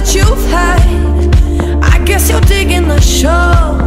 that you've had. I guess you're digging the show.